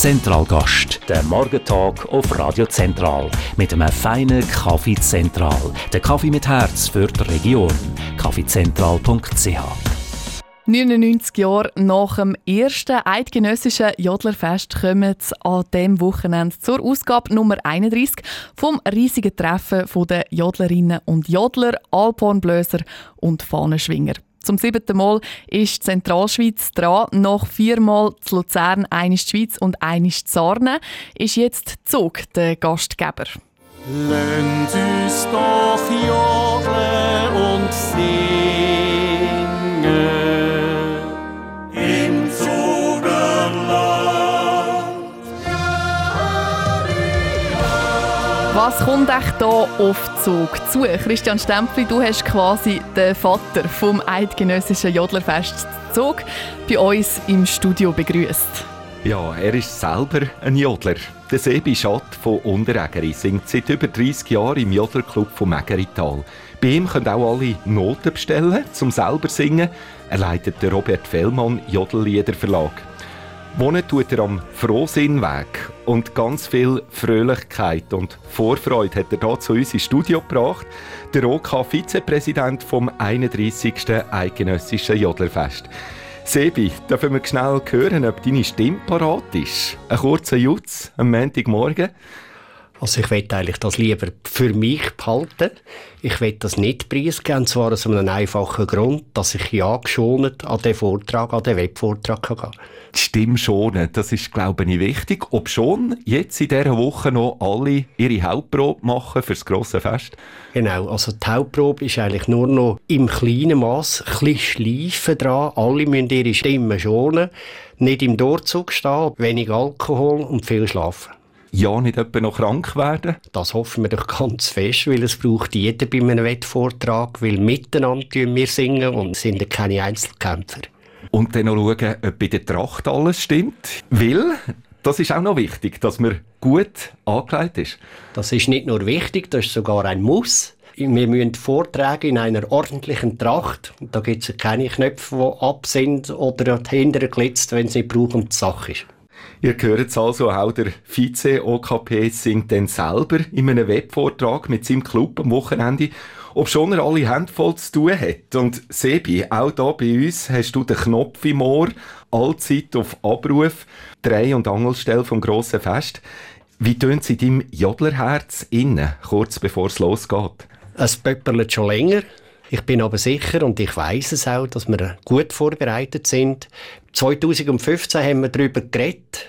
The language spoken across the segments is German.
Zentralgast, der Morgentalk auf Radio Zentral mit einem feinen Kaffee Zentral. Der Kaffee mit Herz für die Region. kaffeezentral.ch 99 Jahre nach dem ersten eidgenössischen Jodlerfest kommen sie an diesem Wochenende zur Ausgabe Nummer 31 vom riesigen Treffen der Jodlerinnen und Jodler, Alphornblöser und Fahnenschwinger. Zum 7. Mal ist die Zentralschweiz dran. Nach 4 Mal zu Luzern, einmal die Schweiz und einmal die Sarne, ist jetzt Zug der Gastgeber. Lasst uns doch jodeln und singen im Zugerland. Was kommt echt hier auf Zug zu? Christian Stempfli, du hast quasi den Vater vom eidgenössischen Jodlerfest Zug bei uns im Studio begrüßt. Ja, er ist selber ein Jodler. Der Sebi Schatt von Unterägeri singt seit über 30 Jahren im Jodlerclub von Mägerital. Bei ihm können auch alle Noten bestellen, zum selber singen. Er leitet den Robert Fellmann Jodelliederverlag. Wohnen tut er am Frohsinnweg und ganz viel Fröhlichkeit und Vorfreude hat er hier zu uns ins Studio gebracht. Der OK-Vizepräsident vom 31. Eidgenössischen Jodlerfest. Sebi, dürfen wir schnell hören, ob deine Stimme parat ist? Ein kurzer Jutz am Montagmorgen. Also ich möchte eigentlich das lieber für mich behalten. Ich will das nicht preisgeben, und zwar aus einem einfachen Grund, dass ich ja geschont an den Vortrag, an den Webvortrag gehen kann. Die Stimme schonen, das ist, glaube ich, wichtig. Ob schon jetzt in dieser Woche noch alle ihre Hauptprobe machen für das grosse Fest? Genau, also die Hauptprobe ist eigentlich nur noch im kleinen Mass, ein bisschen Schleifen dran. Alle müssen ihre Stimme schonen, nicht im Durchzug stehen, wenig Alkohol und viel schlafen. Ja, nicht etwa noch krank werden? Das hoffen wir doch ganz fest, weil es braucht jeder bei einem Wettvortrag, weil miteinander wir singen und sind keine Einzelkämpfer. Und dann noch schauen, ob bei der Tracht alles stimmt. Weil, das ist auch noch wichtig, dass man gut angelegt ist. Das ist nicht nur wichtig, das ist sogar ein Muss. Wir müssen Vorträge in einer ordentlichen Tracht. Da gibt es keine Knöpfe, die ab sind oder hinterher glitzt, wenn es nicht braucht und die Sache ist. Ihr hört es also, auch der Vize-OKP singt dann selber in einem Webvortrag mit seinem Club am Wochenende, obschon er alle Hände voll zu tun hat. Und Sebi, auch hier bei uns hast du den Knopf im Ohr, allzeit auf Abruf, Dreh- und Angelstelle vom grossen Fest. Wie tönt es in deinem Jodlerherz innen, kurz bevor es losgeht? Es pöpperlet schon länger. Ich bin aber sicher und ich weiss es auch, dass wir gut vorbereitet sind. 2015 haben wir darüber geredet.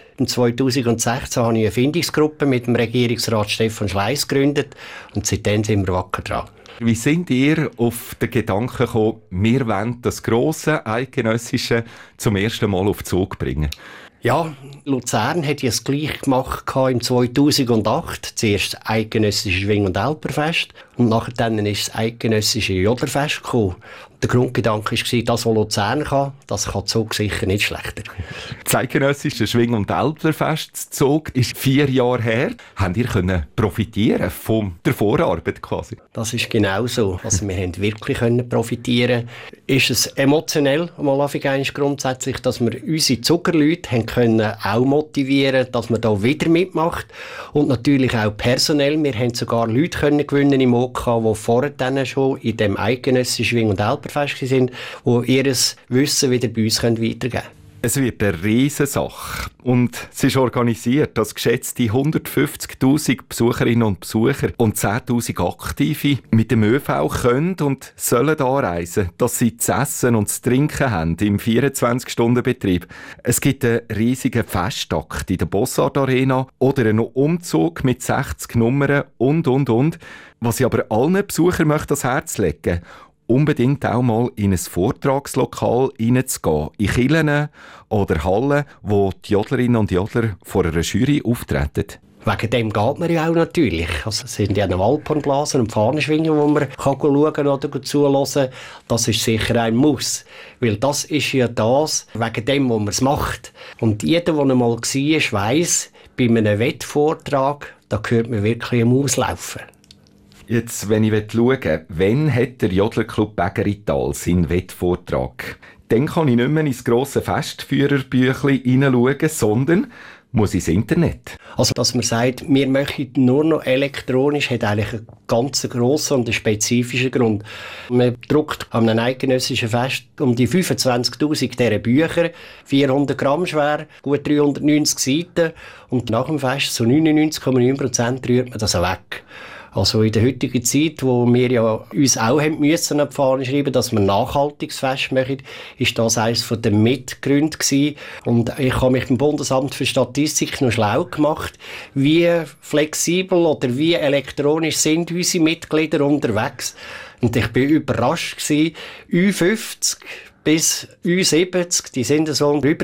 2016 habe ich eine Findungsgruppe mit dem Regierungsrat Stefan Schleiss gegründet und seitdem sind wir wacker dran. Wie sind ihr auf den Gedanken gekommen, wir wollen das grosse Eidgenössische zum ersten Mal auf den Zug bringen? Ja, Luzern hat ja es gleich gemacht im 2008. Zuerst das Eidgenössische Schwing- und Älperfest und nachher ist das Eidgenössische Jodlerfest gekommen. Der Grundgedanke war, das, was Luzern kann, das kann Zug sicher nicht schlechter. Das Eidgenössische Schwing- und Älperfest Zug ist 4 Jahre her. Habt ihr profitieren von der Vorarbeit quasi? Das ist genau so. Also wir haben wirklich profitieren. Ist es emotionell mal grundsätzlich, dass wir unsere Zuckerleute haben können auch motivieren, dass man da wieder mitmacht und natürlich auch personell. Wir haben sogar Leute können gewinnen im OK, die vorher dann schon in dem eidgenössischen Schwing- und Älperfest sind, die ihr Wissen wieder bei uns weitergeben können. Es wird eine Riesensache und es ist organisiert, dass geschätzte 150'000 Besucherinnen und Besucher und 10'000 Aktive mit dem ÖV können und sollen anreisen, dass sie zu essen und zu trinken haben im 24-Stunden-Betrieb. Es gibt einen riesigen Festakt in der Bossard Arena oder einen Umzug mit 60 Nummern und. Was ich aber allen Besuchern möchte ans Herz legen, unbedingt auch mal in ein Vortragslokal hineinzugehen, in Kirchen oder Hallen, wo die Jodlerinnen und Jodler vor einer Jury auftreten. Wegen dem geht man ja auch natürlich. Also es sind ja Alphornblasen und Fahnenschwingen, wo man schauen oder zuhören. Das ist sicher ein Muss. Weil das ist ja das, wegen dem, wo man es macht. Und jeder, der einmal war, weiss, bei einem Wettvortrag, da hört man wirklich am Auslaufen. Jetzt, wenn ich schaue, wann hat der Jodlerclub Mägerital seinen Wettvortrag? Dann kann ich nicht mehr ins grosse Festführerbüchlein hineinschauen, sondern muss ins Internet. Also, dass man sagt, wir möchten nur noch elektronisch, hat eigentlich einen ganz grossen und einen spezifischen Grund. Man druckt an einem eidgenössischen Fest um die 25'000 dieser Bücher, 400 Gramm schwer, gut 390 Seiten. Und nach dem Fest, so 99,9% rührt man das auch weg. Also in der heutigen Zeit, wo wir ja uns auch haben müssen auf die Fahne schreiben, dass wir ein nachhaltiges Fest machen, ist das eines der Mitgründe gewesen. Und ich habe mich beim Bundesamt für Statistik noch schlau gemacht, wie flexibel oder wie elektronisch sind unsere Mitglieder unterwegs. Und ich bin überrascht gewesen, Ü50 bis Ü70, die sind so über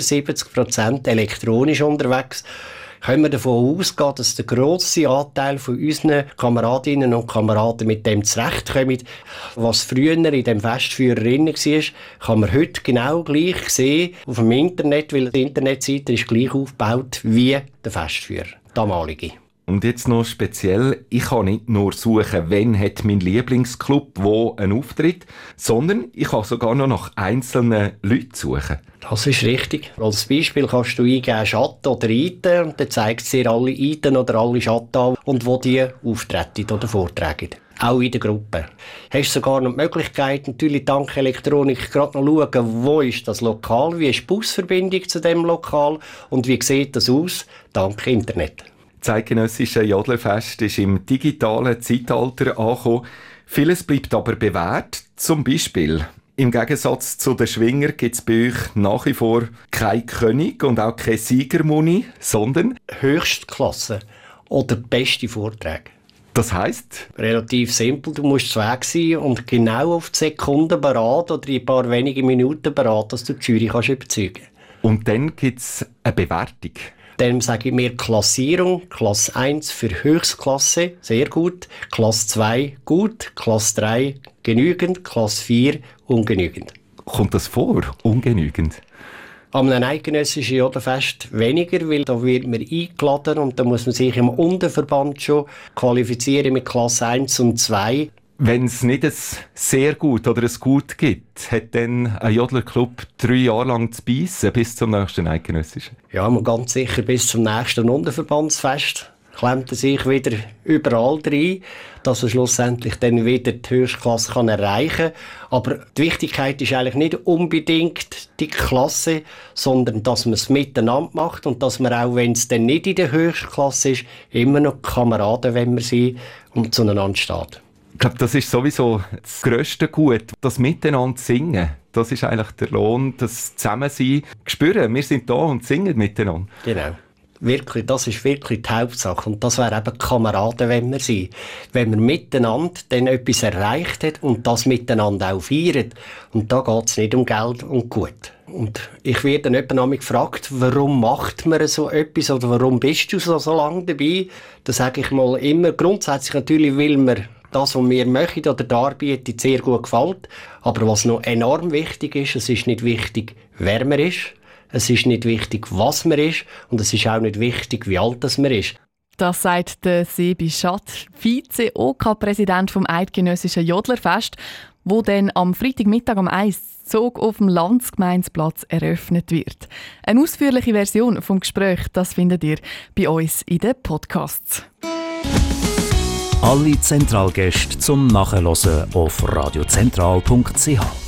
70% elektronisch unterwegs. Können wir davon ausgehen, dass der grosse Anteil von unseren Kameradinnen und Kameraden mit dem zurechtkommen. Was früher in dem Festführerinnen war, kann man heute genau gleich sehen auf dem Internet, weil die Internetseite ist gleich aufgebaut wie der Festführer, damalige. Und jetzt noch speziell, ich kann nicht nur suchen, wann hat mein Lieblingsclub wo einen Auftritt, sondern ich kann sogar noch nach einzelnen Leuten suchen. Das ist richtig. Als Beispiel kannst du eingeben Schatten oder Iten und dann zeigt es dir alle Iten oder alle Schatten an und wo die auftreten oder vortragen. Auch in der Gruppe. Hast du sogar noch die Möglichkeit, natürlich dank Elektronik gerade noch schauen, wo ist das Lokal, wie ist die Busverbindung zu dem Lokal und wie sieht das aus, dank Internet. Das eidgenössische Jodlerfest ist im digitalen Zeitalter angekommen. Vieles bleibt aber bewährt. Zum Beispiel, im Gegensatz zu den Schwinger gibt es bei euch nach wie vor kein König und auch keine Siegermuni, sondern Höchstklasse oder beste Vorträge. Das heisst? Relativ simpel, du musst weg sein und genau auf die Sekunde bereit oder in ein paar wenige Minuten bereit, dass du die Jury kannst überzeugen. Und dann gibt es eine Bewertung. Dann sage ich mir Klassierung, Klasse 1 für Höchstklasse, sehr gut, Klasse 2 gut, Klasse 3 genügend, Klasse 4 ungenügend. Kommt das vor, ungenügend? Am eidgenössischen Jodlerfest weniger, weil da wird man eingeladen und da muss man sich im Unterverband schon qualifizieren mit Klasse 1 und 2. Wenn es nicht ein sehr gut oder ein gut gibt, hat dann ein Jodlerclub 3 Jahre lang zu beißen bis zum nächsten eidgenössischen? Ja, man ganz sicher bis zum nächsten Unterverbandsfest klemmt er sich wieder überall rein, dass er schlussendlich dann wieder die Höchstklasse erreichen kann. Aber die Wichtigkeit ist eigentlich nicht unbedingt die Klasse, sondern dass man es miteinander macht und dass man auch, wenn es dann nicht in der Höchstklasse ist, immer noch Kameraden, wenn man sie und zueinander steht. Ich glaube, das ist sowieso das grösste Gut, das Miteinander singen. Das ist eigentlich der Lohn, das Zusammensein. Spüren, wir sind da und singen miteinander. Genau. Wirklich, das ist wirklich die Hauptsache. Und das wäre eben Kameraden, wenn wir sind. Wenn wir miteinander dann etwas erreicht hat und das miteinander auch feiert. Und da geht es nicht um Geld und Gut. Und ich werde dann jemand gefragt, warum macht man so etwas oder warum bist du so lange dabei? Da sage ich mal immer, grundsätzlich natürlich, weil wir das, was wir möchten oder darbieten, sehr gut gefällt. Aber was noch enorm wichtig ist, es ist nicht wichtig, wer man ist. Es ist nicht wichtig, was man ist. Und es ist auch nicht wichtig, wie alt man ist. Das sagt der Sebi Schatt, Vize-OK-Präsident vom Eidgenössischen Jodlerfest, wo dann am Freitagmittag um 1 Zug auf dem Landsgemeinsplatz eröffnet wird. Eine ausführliche Version vom Gespräch, das findet ihr bei uns in den Podcasts. Alle Zentralgäste zum Nachhören auf radiozentral.ch.